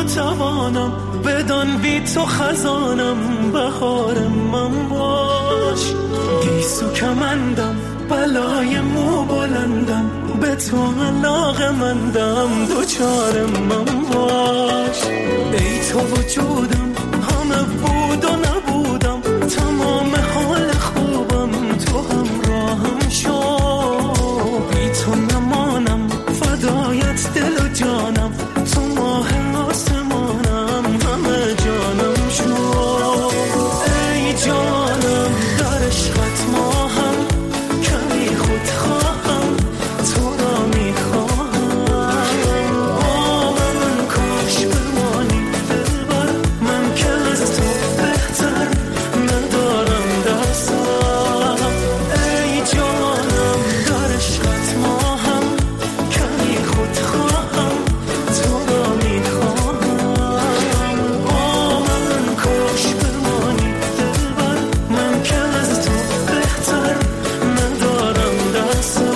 ناتوانم، بدان بی تو خزانم، بهار من باش. گیسو کمندم، بلای مو بلندم، به تو علاقه‌مندم، دوچار من باش. ای تو وجودم، همه بود و نبودم، تمام حال خوبم، تو همراهم شو. بی تو نمانم، فدایت دل و جانم، تو ماه آسمانم، همه جانم شو. ای جانم در عشقت ماهم، کمی خود خواهم، تو را میخواهم. با من کاش بمانی دلبر، من که از تو بهتر ندارم دستم. ای جانم در عشقت ماهم، کمی خود خواهم، تو را میخواهم. با من کاش بمانی دلبر، من که از تو بهتر ندارم دستم.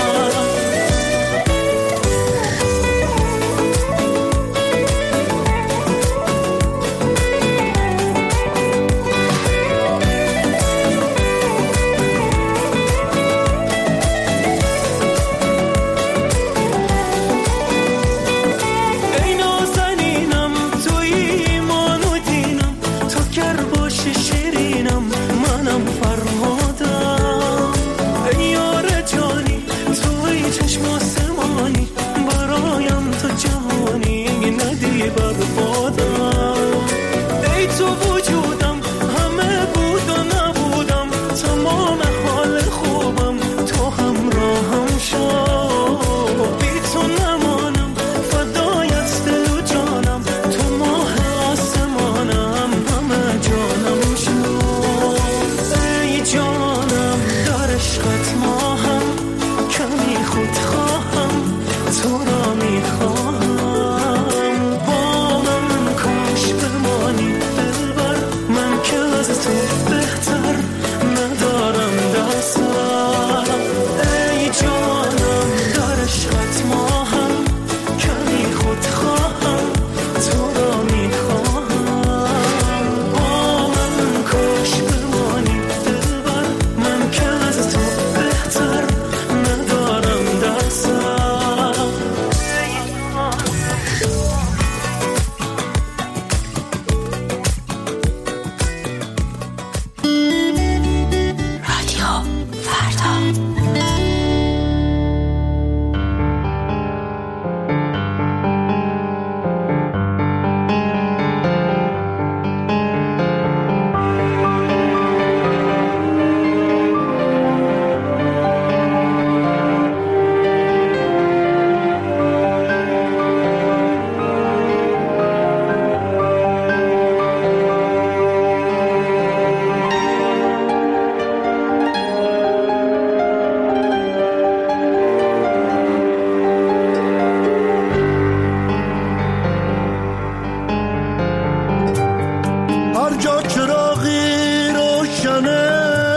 ای نازنینم، توی ایمان و دینم، تو گر باشی شیرینم، منم فرهادم. ای یار جانی، توی چشم آسمانی، برایم تو جهانی، ندی بربادم. ای تو وجودم، همه بود و نبودم، تمام حال خوبم، تو همراهم شو. بی تو نمانم، فدایت دل و جانم، تو ماه آسمانم، همه جانم شو. ای جانم در عشقت ماهم، کمی خود خواهم، تو را میخواهم. با من کاش بمانی دلبر، من که از تو بهتر ندارم دستم. ای جانم در عشقت ماهم، کمی خود خواهم، تو را میخواهم. با من کاش بمانی دلبر، من که از تو بهتر ندارم دستم. هر جا چراغی روشنه،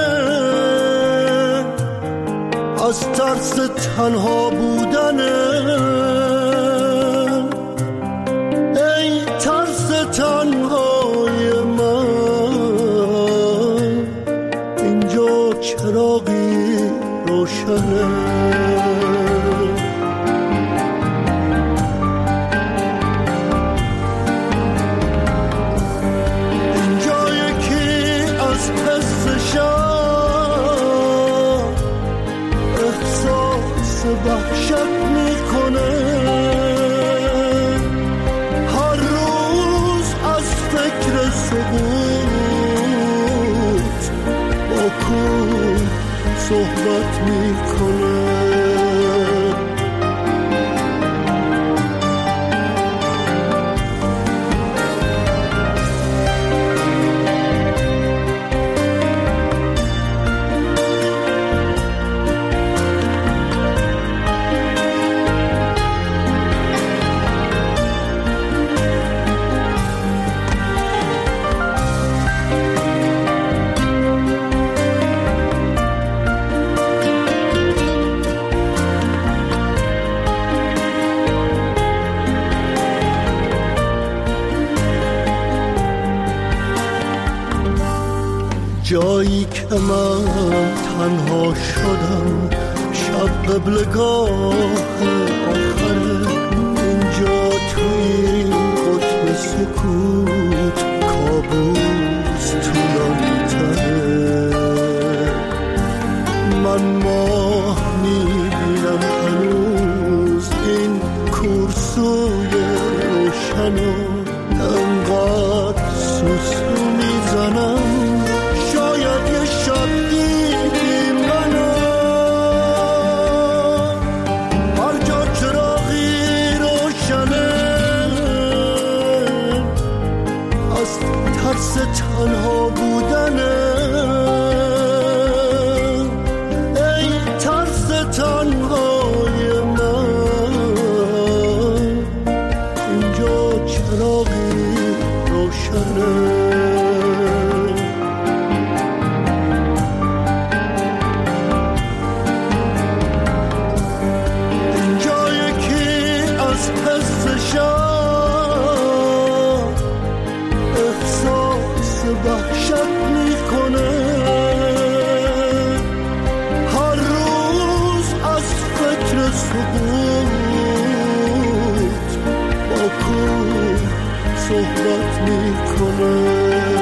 از ترس تنها بودنه. ای ترس تنهای من، اینجا چراغی روشنه. وحشت میکنه، هر روز از فکر سقوط با کون صحبت میکنه. جایی که من تنها شدم، شب قبلگاه آخره، اینجا توی قطب سکوت کابوس طولانی تره. من ماه میبینم هنوز این کورسوی روشنو، انقدر سوسو میزنم شاید یه شب دیدی منو. هر جا چراغی روشنه، از ترس تنها بودنه. ای ترس تنهای من، اینجا چراغی روشنه. وحشت میکنه، هر روز از فکر سقوط با کوه صحبت میکنه.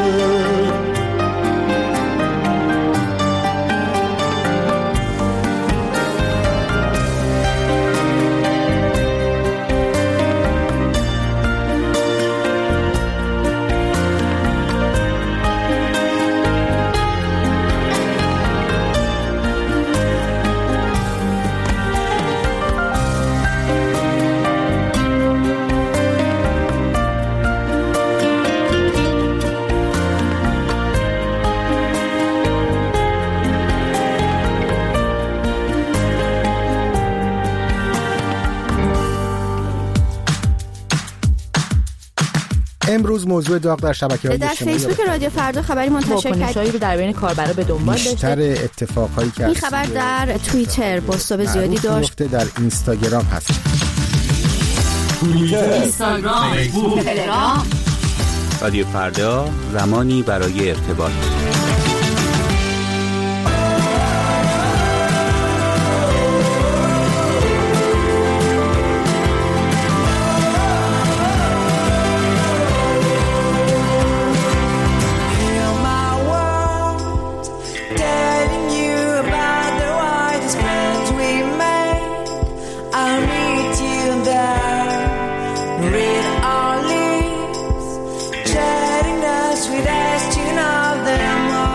امروز موضوع داغ در شبکه‌های در اجتماعی فیسبوک رادیو فردا خبری منتشر واکنش‌هایی رو در بین کاربرا به دنبال داشته. بیشتر اتفاقایی که این خبر در توییتر بازتاب زیادی داشت. در اینستاگرام هست. اینستاگرام، فیسبوک، تلگرام. رادیو فردا، زمانی برای ارتباط. Chatting us with us, you know them all.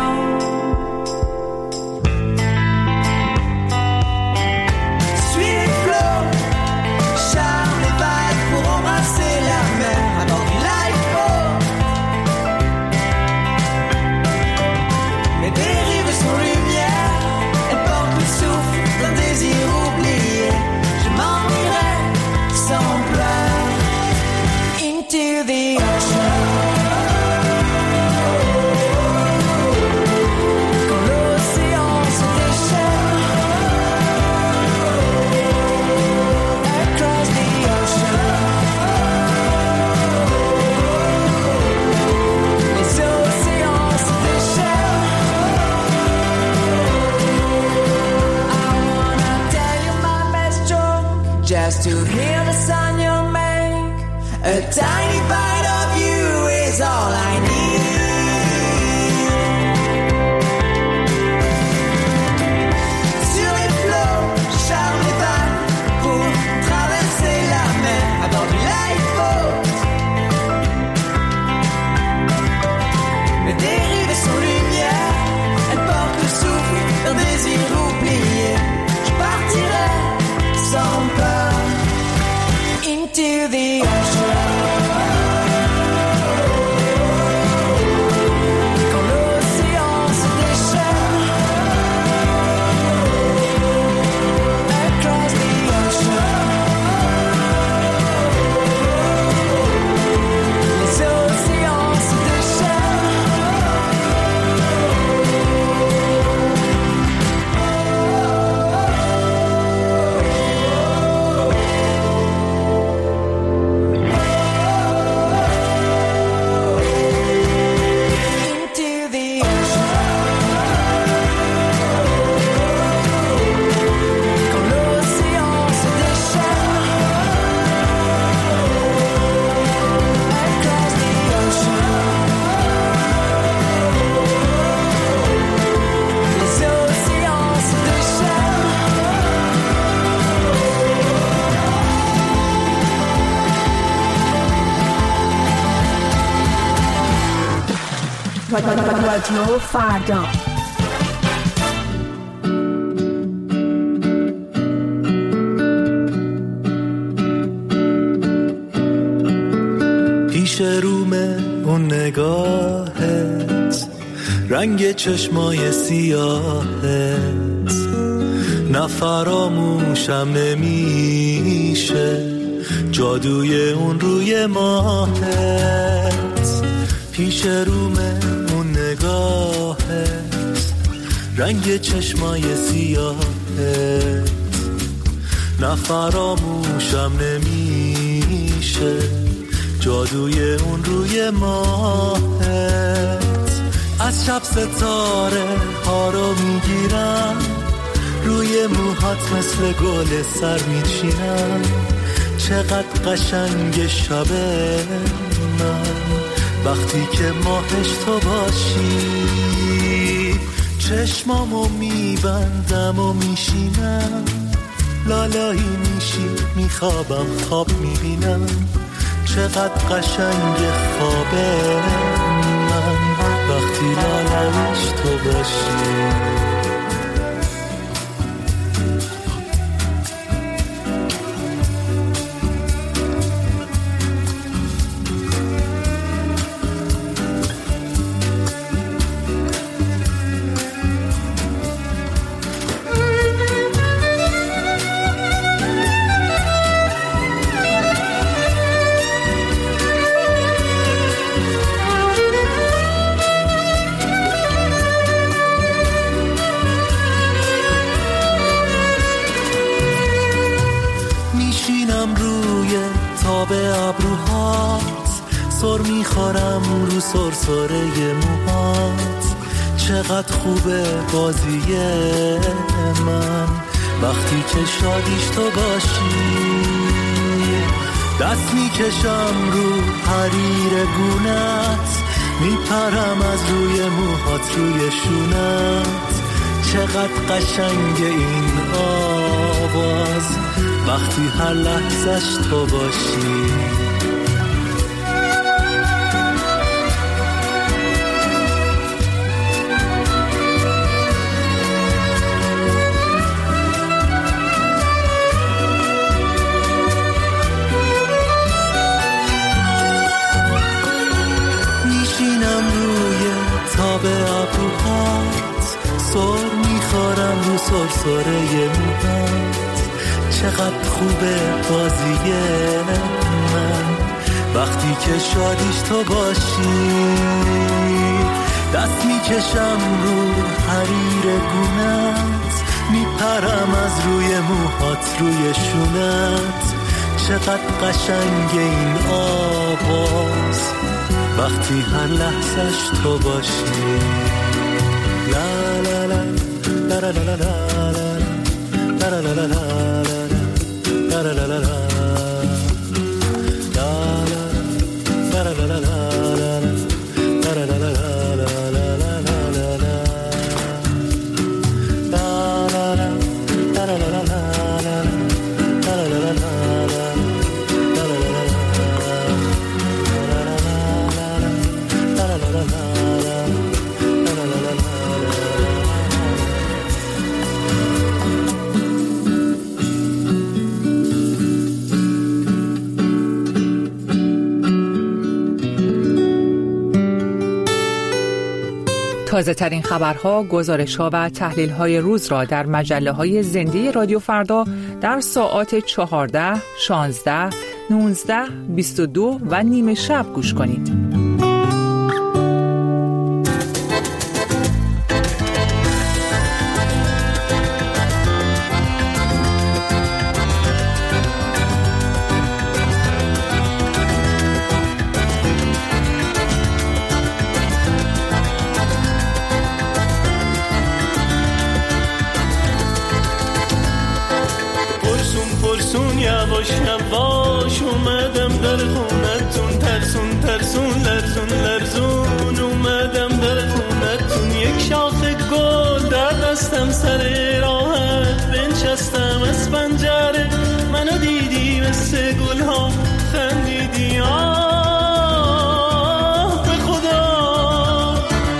رادیو فردا. پیش رومه اون نگاهت، رنگ چشمای سیاهت، نه فراموشم نمیشه جادوی اون روی ماهت. پیش رومه اون نگاهت، رنگ چشمای سیاهت، نه فراموشم نمیشه جادوی اون روی ماهت. از شب ستاره ها رو میگیرم، روی موهات مثل گل سر میچینم. چقدر قشنگ شبه من وقتی که ماهش تو باشی. چشمامو میبندم و میشینم، لالایی میشی میخوابم خواب میبینم. چقدر قشنگ خوابه من وقتی لالایش تو باشی. سر میخورم رو سرسره موهات. چقدر خوبه بازی من وقتی که شادیش تو باشی. دست میکشم رو حریر گونت، میپرم از روی موهات روی شونت. چقدر قشنگ این آواز وقتی هر لحظش تو باشی. سر میخورم رو سرسره موهات. چقدر خوبه بازی من وقتی که شادیش تو باشی. دست میکشم رو حریر گونت، میپرم از روی موهات روی شونت. چقدر قشنگ این آواز وقتی هر لحظش تو باشی. لا لا لا لا لا لا لا لا لا لا لا لا لا لا تازه ترین خبرها، گزارش‌ها و تحلیل‌های روز را در مجله‌های زنده رادیو فردا در ساعات 14، 16، 19، 22 و نیم شب گوش کنید. یواش یواش اومدم در خونتون، ترسون ترسون لرزون لرزون اومدم در خونتون. یک شاخه گل در دستم سر راحت بنشستم از پنجره، منو دیدی مثل گل ها خندیدی. آه به خدا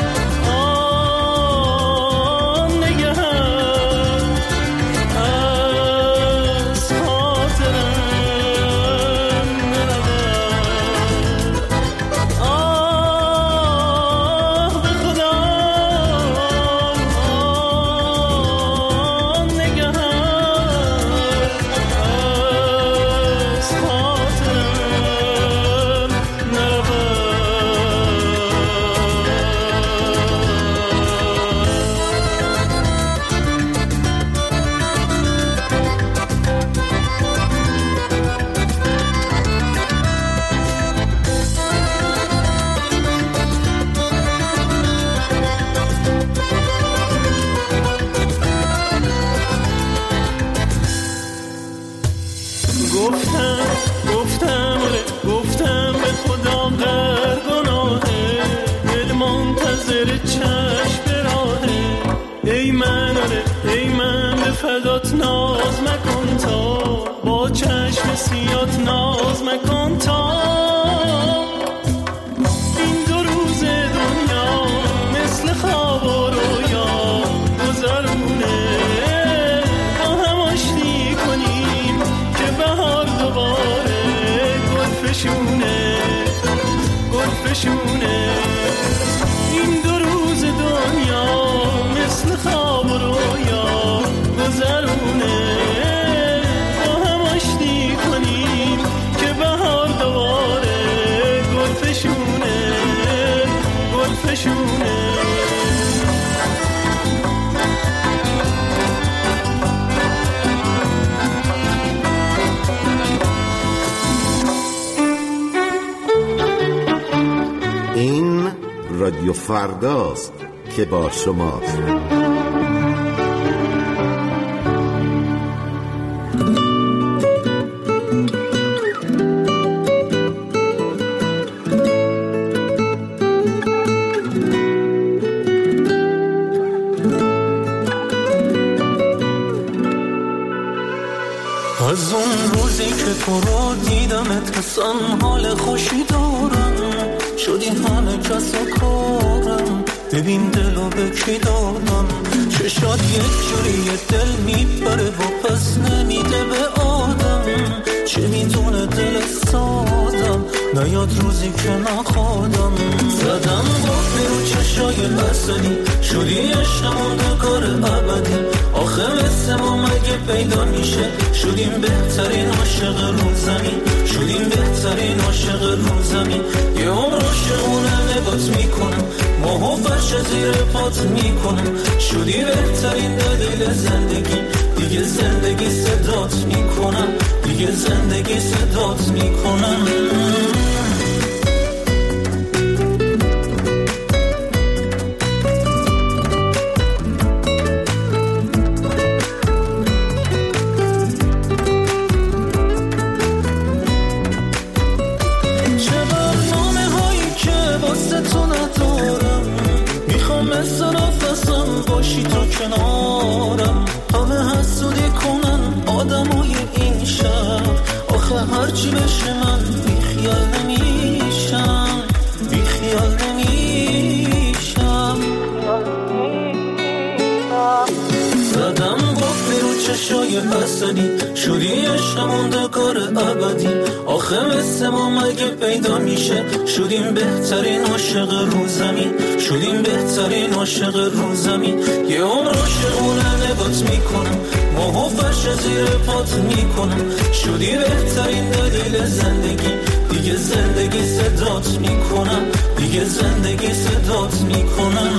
گلفشونه. این 2 روز دنیا مثل خواب و رویا گذرونه. با هم آشتی کنیم که بهار دوباره گلفشونه گلفشونه. این رادیو فرداست که با شماست. از اون روزی که تو رو دیدمت حسن حال خوشی دارم. شدی همه کس و کارم. ببین دلو به کی دادم. چشات یک جوری دل میبره و پس نمیده به آدم. چه میدونه دل سادم نیاد روزی که نخوادم. زدم قفلی رو چشای بسنی شدی عشقمون دکار ابدی. آخه مثل ما مگه پیدا میشه شدیم بهترین عاشق رو زمین. شدیم بهترین عاشق رو زمین. یه عمر عاشقونه نگات میکنم ماهو فرش زیر پات میکنم. شدی بهترین دلیل زندگی. دیگه زندگی صدات میکنم. دیگه زندگی صدات میکنم. باشی تو کنارم. همه حسودی کنن آدمای این شب. آخه هرچی بشه من بیخیال نمیشم. بیخیال نمیشم. زدم قفلی رو چشای حسدی شدی عشقمون دکار ابدی. آخه مثل ما مگه پیدا میشه شدیم بهترین عاشق رو زمین. شدیم بهترین عاشق رو زمین. یه عمر عاشقونه نگات میکنم ماهو فرش زیر پات میکنم. شدی بهترین دلیل زندگی. دیگه زندگی صدات میکنم. دیگه زندگی صدات میکنم.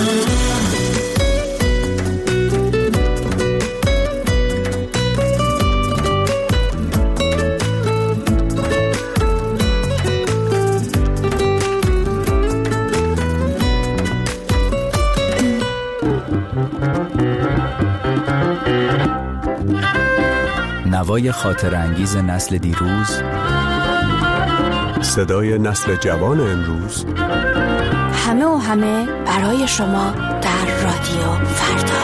نوای خاطر انگیز نسل دیروز، صدای نسل جوان امروز. همه و همه برای شما در رادیو فردا.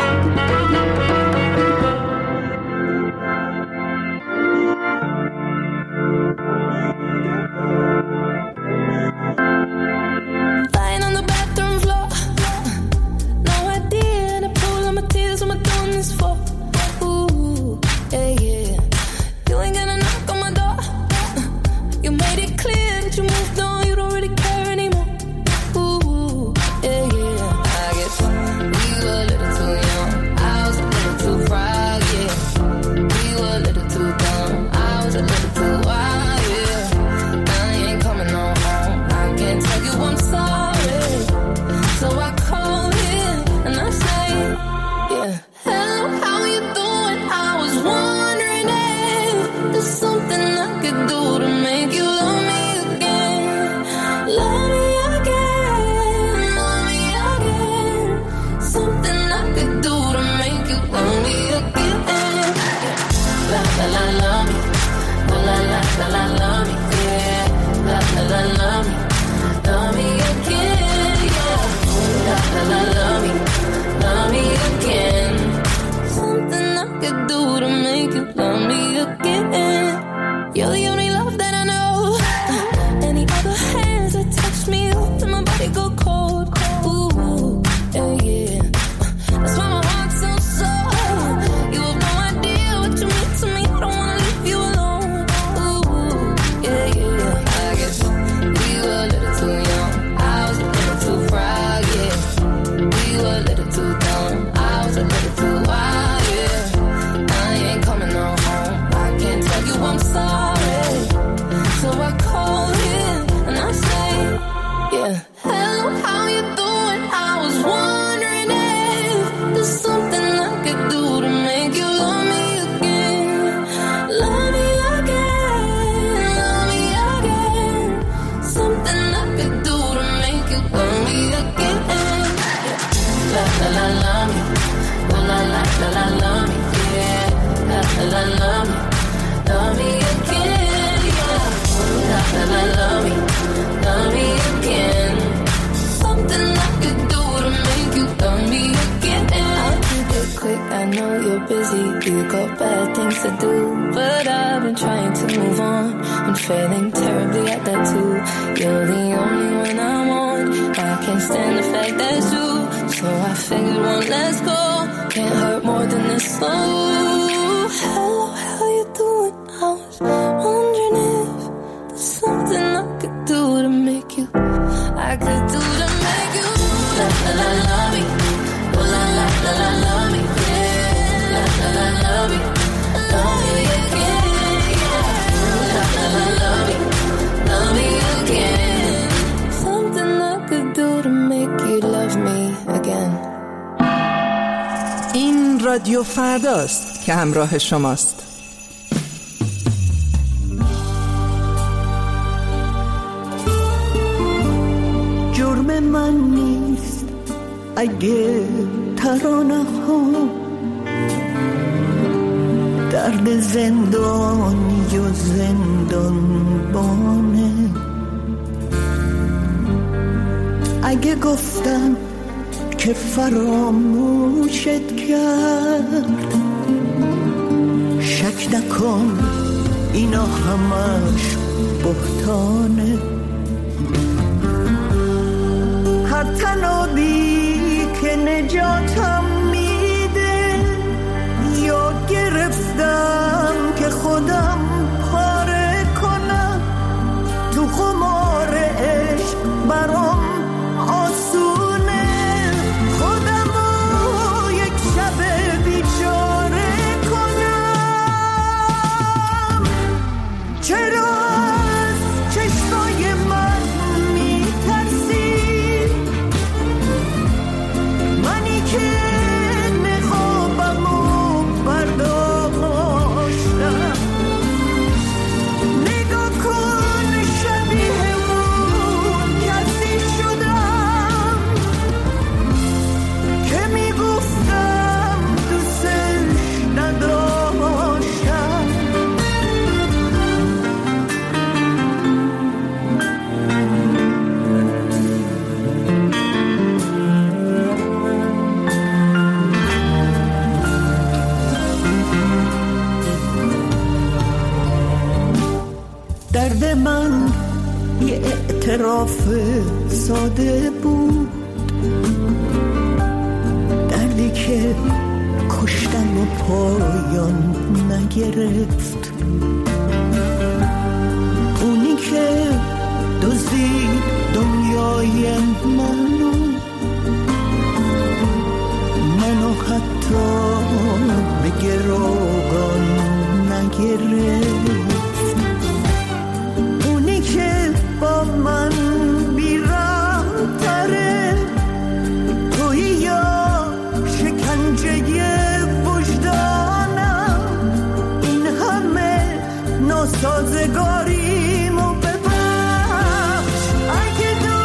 I guess we were a little too young. I was a little Yeah. Hello, how you doing? I was wondering if there's something I could do to make you love me again. Love me again, love me again. Something I could do to make you love me again. La la la love me, oh la la la la love me, yeah. La la la love me, love me again, yeah. La la la love me again. Something I could do to make you love me again. I'll keep it quick, I know you're busy, you got bad things to do, but I've been trying to move on. I'm failing terribly at that too. You're the only one I want. I can't stand the fact that's true, so I figured one last call can't hurt more than this. So hello, how you doing? I was wondering if there's something I could do to make you, I could do to make you la la la love me, oh la la la la love me, yeah. La la la love me again, yeah. La la la love me again. Something I could do to make you love me again. این رادیو فرداست که همراه شماست. جرم من نیست اگه ترانه ها درد زندانی و زندانبانه. اگه گفتم که فراموشت کرد، شک نکن اینا همش بهتانه. هر تنابی که نجاتم میده یا گرفتم که خودم پاره کنم، تو خمار عشق برام آسونه. خودمو یک شب بیچاره کنم. چرا از چشمای من میترسی؟ منی که نخوابمو برداشتم. نگاه کن شبیه اون کسی شدم که میگفتم دوستش نداشتم. درد من یه اعتراف ساده بود، دردی که کشتن و پایان نگرفت. اونی که دزدید دنیای منو حتی به گروگان نگرفت. اونی که با من بیرحم تره، تویی یا شکنجه وجدانم. این همه ناسازگاریمو ببخش. اگه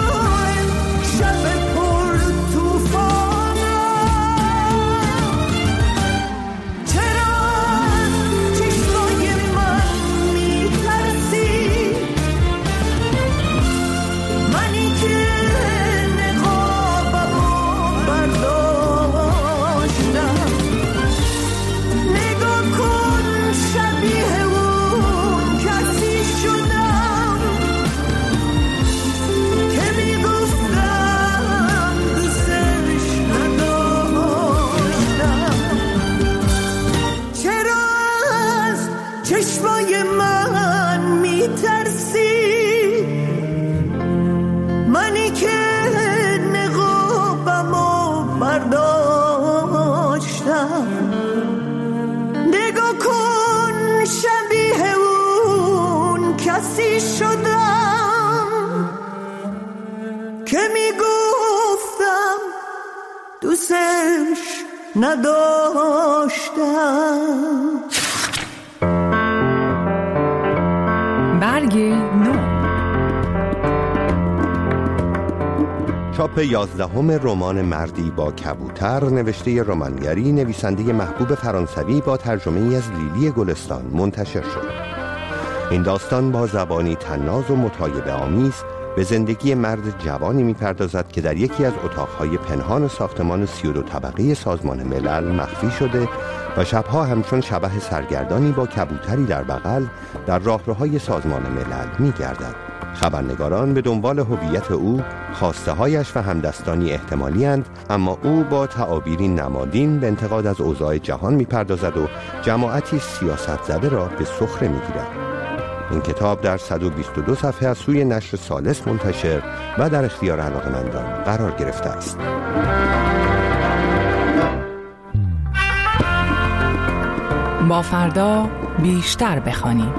که میگفتم دوستش نداشتم. برگ نو. چاپ 11 رمان مردی با کبوتر نوشته رمانگری نویسنده محبوب فرانسوی با ترجمه از لیلی گلستان منتشر شد. این داستان با زبانی طناز و مطایبه آمیز به زندگی مرد جوانی می‌پردازد که در یکی از اتاق‌های پنهان ساختمان 32 طبقه سازمان ملل مخفی شده و شبها همچون شبح سرگردانی با کبوتری در بغل در راهروهای سازمان ملل می‌گردد. خبرنگاران به دنبال هویت او، خواسته‌هایش و همدستانی احتمالی اند، اما او با تعابیری نمادین به انتقاد از اوضاع جهان می‌پردازد و جماعتی سیاست زده را به سخره می‌گیرد. این کتاب در 122 صفحه از سوی نشر ثالث منتشر و در اختیار علاقه‌مندان قرار گرفته است. با فردا بیشتر بخوانیم.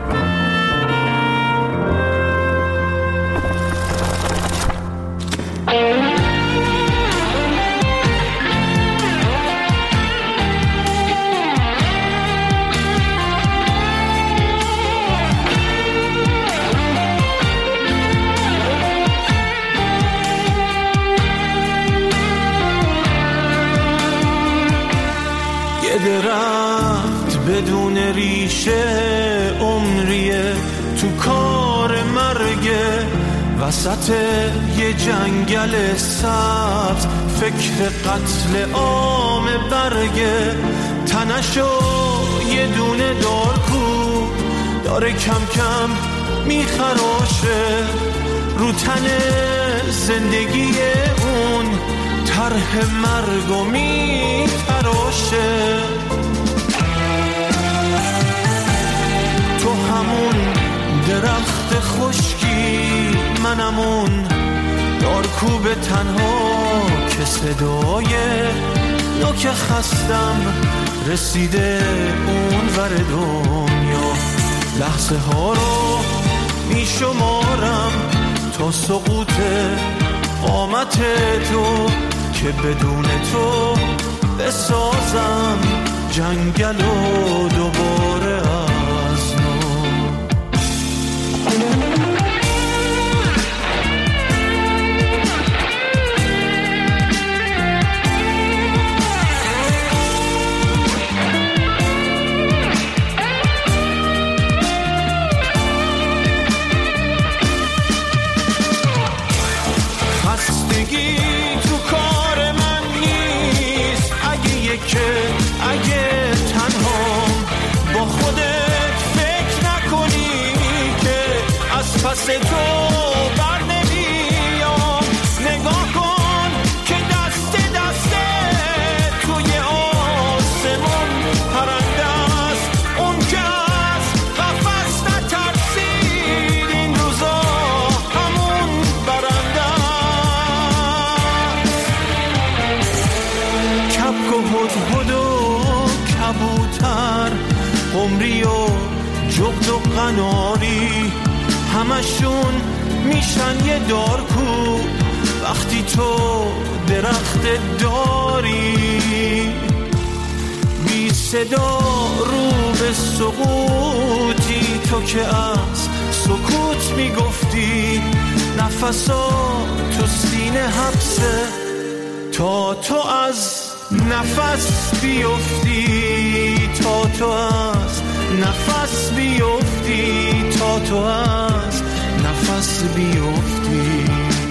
درخت بدون ریشه عمریه تو کار مرگه، وسط یه جنگل سبز فکر قتل عام برگه. تنشو یه دونه دارکو داره کم کم میخراشه، رو تن زندگی اون طرح مرگو میتراشه. تو همون درخت خشکی، منمون دارکوب تنها که صدای نوک خستم رسیده اون ور دنیا. لحظه ها رو میشمارم تا سقوط قامت تو که بدون تو بسازم جنگل و دوباره از نو. خستگی تو کار من نیست، اگه تنهام با خودت فکر نکنی که از پس تو بر نمیام. نگاه کن که دست توی آسمون پرنده است، اون که از قفس نترسید این روزا همون برنده است. کبک و هدهد و کبوتر، قمری و جغد و قناری، همشون میشن یه دارکو وقتی تو درخت داری. بی صدا رو به سقوطی، تو که از سکوت میگفتی نفسات تو سینه حبسه تا تو از نفس بیفتی، تا تو از نفس بیفتی، تا تو از نفس بیفتی.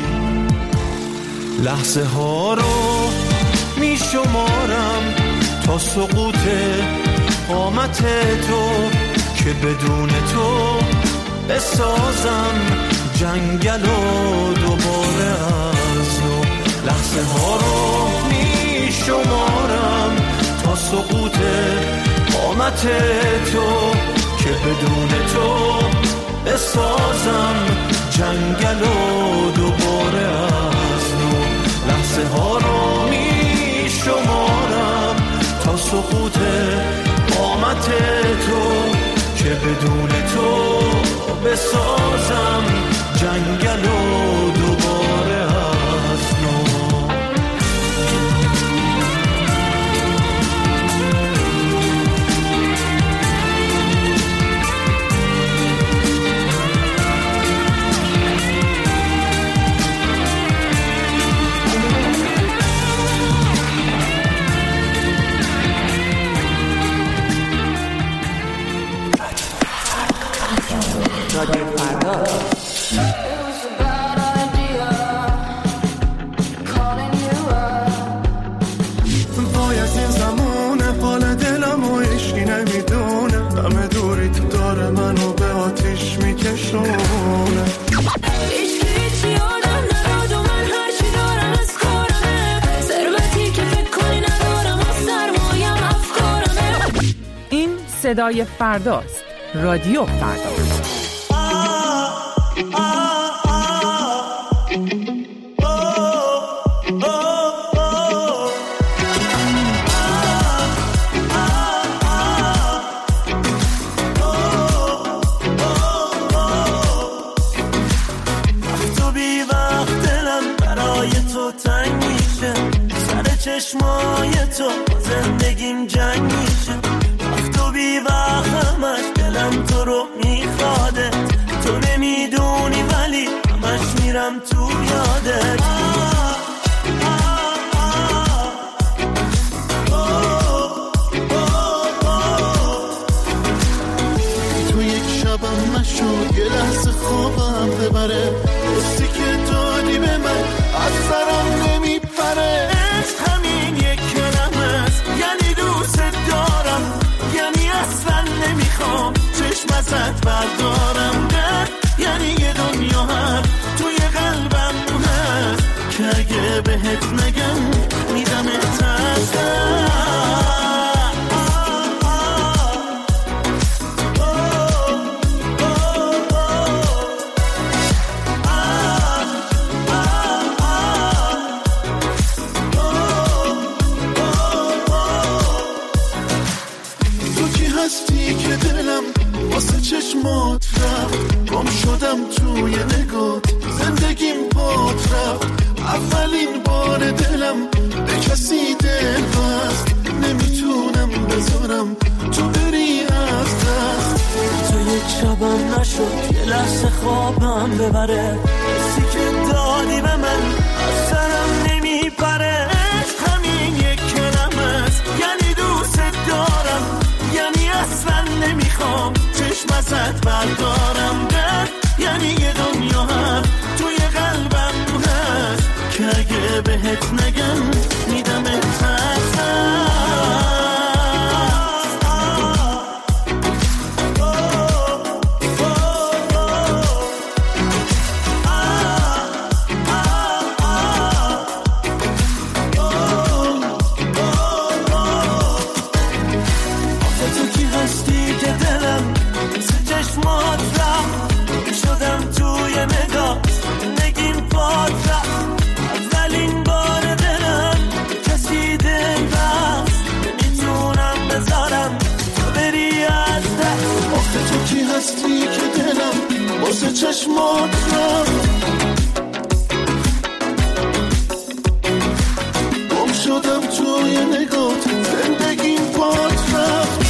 لحظه ها رو می شمارم تا سقوط قامت تو که بدون تو بسازم جنگل و دوباره از نو. لحظه ها رو می شمارم تا سقوط قامت تو که بدون تو بسازم جنگل و دوباره از نو. لحظه ها رو می شمارم تا سقوط قامت تو که بدون تو بسازم جنگل و دوباره از صدای فرداست. رادیو فردا. چشمای تو زندگیم جنگ میشه، وقت و بی وقتمش دلم تو رو میخواده، تو نمیدونی ولی همش میرم تو یادت. تو یک شبم نشد یه لحظه خوابم ببره، دوستی که دادی به من از سرم نمیپره. همین یک کلمه است، یعنی دوست دارم، یعنی اصلا نمیخوام چشم ازت بردارم. یعنی یه دنیا هم توی قلبم هست که اگه بهت نگم میدم چشمات رفت، گم شدم توی نگات، زندگیم بات رفت. اولین بار دلم به کسی دل بست، نمیتونم بذارم تو بری از دست. تو یک شبم نشد یه لحظه خوابم ببره، کسی که دادی به من از سرم نمیپره. همین یک کلمه است، یعنی دوست دارم، یعنی اصلا نمیخوام چشم ازت بردارم. یعنی یه دنیا هم توی قلبم هست که اگه بهت نگم میدم چشمات رفت، گم شدم توی نگات، زندگیم بات رفت.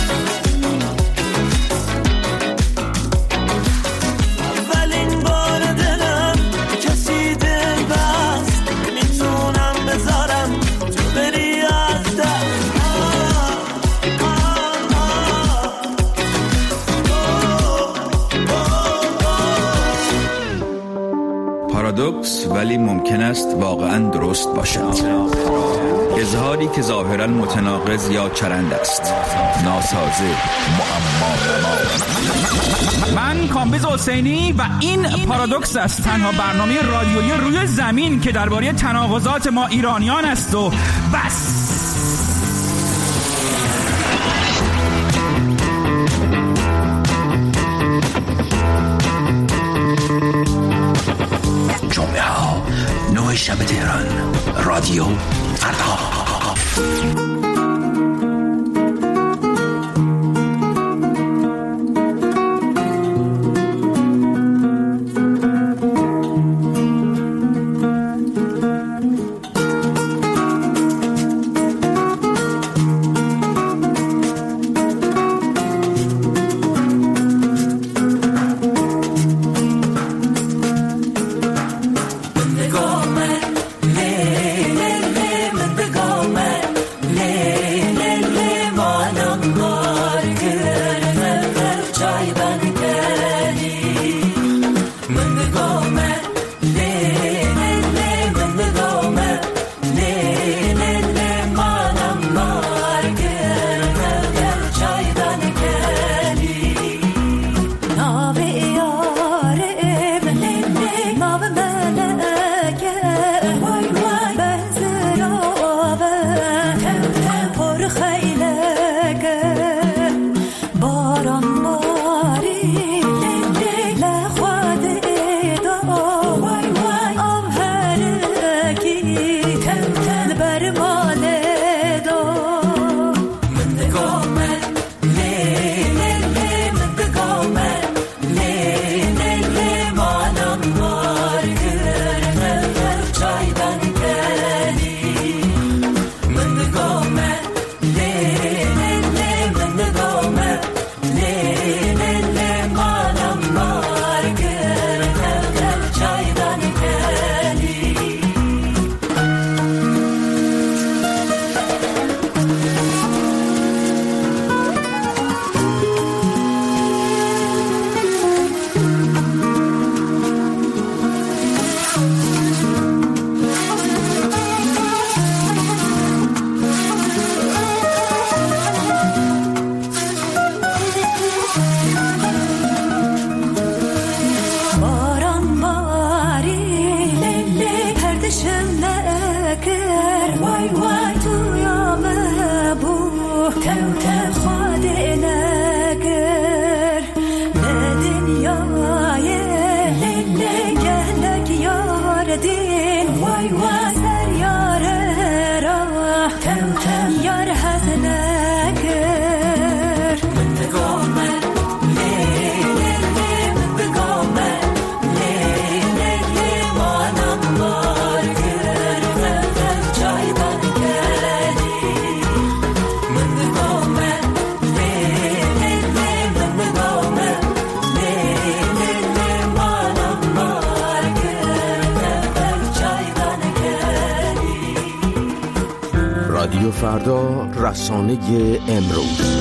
اولین بار دلم کسی دل بست، نمیتونم بذارم تو بری از دست. پارادوکس ولی ممکن است واقعاً درست باشد. اظهاری که ظاهراً متناقض یا چرند است، ناسازه، معما. من کامبیز حسینی و این پارادوکس است، تنها برنامه رادیویی روی زمین که درباره تناقضات ما ایرانیان است و بس. جمعه ها 9 شب تهران، رادیو فردا. Yeah. وای وای تو یا مبو تو خود نگر دنیای لگلگ یار دین وای وای سر یار را یار حسن نگر من بگامه رادیو فردا، رسانه امروز.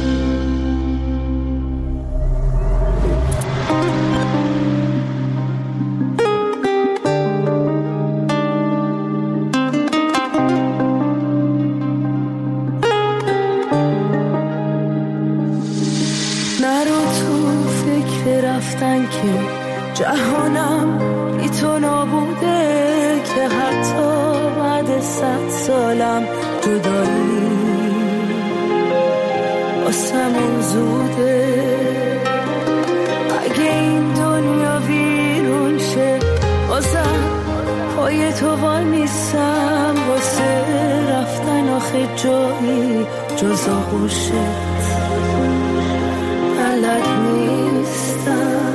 نرو تو فکر رفتن که جهانم بی تو نابوده، که حتی بعد 100 سالم جدایی واسمون زوده. اگه این دنیا ویرون شه بازم پای تو وای نیستم، واسه رفتن آخه جایی جز آغوشت بلد نیستم.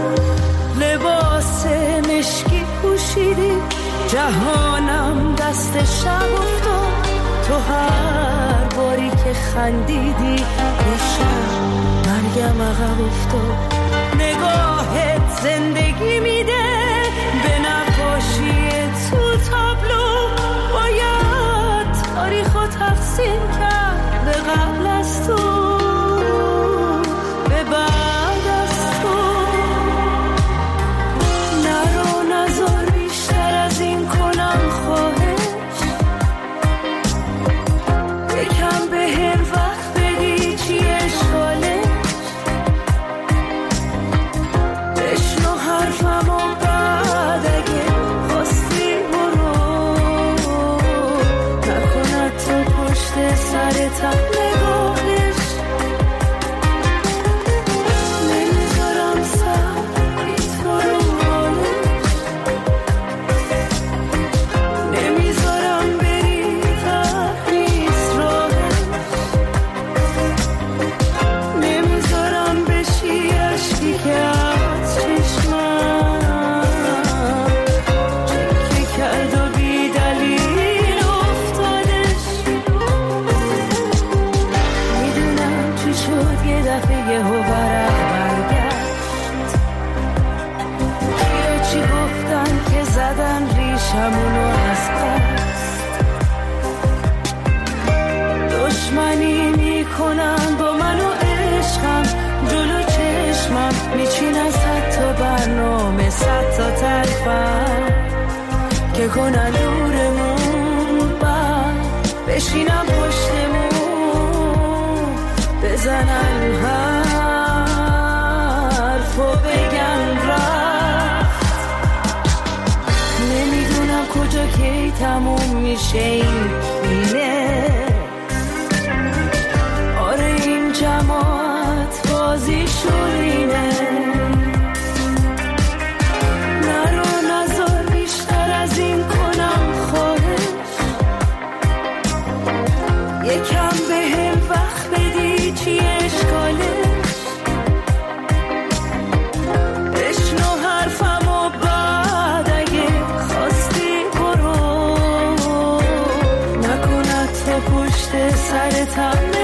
لباس مشکی پوشیدی جهانم دست شب افتاد، تو هر باری که خندیدی یه شب مرگم عقب افتاد. نگاهت زندگی میده به نقاشی تو تابلو، باید تاریخو تقسیم کرد به قبل از تو به بعد از تو. نرو نذار بیشتر از این کنم خواهش، یکم به هم وقت بدی چی اشکالش. بشنو حرفم و بعد اگه خواستی برو، نکند تو پشت سرتم نگاهش. نمیذارم سر بی تو رو حالش، نمیذارم بری تحریز راهش، نمیذارم بشی عشقی که از چشمم چکه کرد و بی دلیل افتادش. میدونم چی شد یه دفعه یه برگشت، یا چی گفتن که زدن ریشمونو از قصد. دشمنی میکنن با من و عشقم، جلو چشمم میچینن 100 تا برنامه 100 تا طرفم که کنن دورمون، بعد بشینم پشتمون بزنن حرف و بگن رفت. نمیدونم کجا کی تموم میشه این بینه، آره این جماعت بازی شورینه. نرو نذار بیشتر از این کنم خواهش، یکم به هم وقت بدی چی اشکالش. بشنو حرفم و بعد اگه خواستی برو، نکند تو پشت سرتم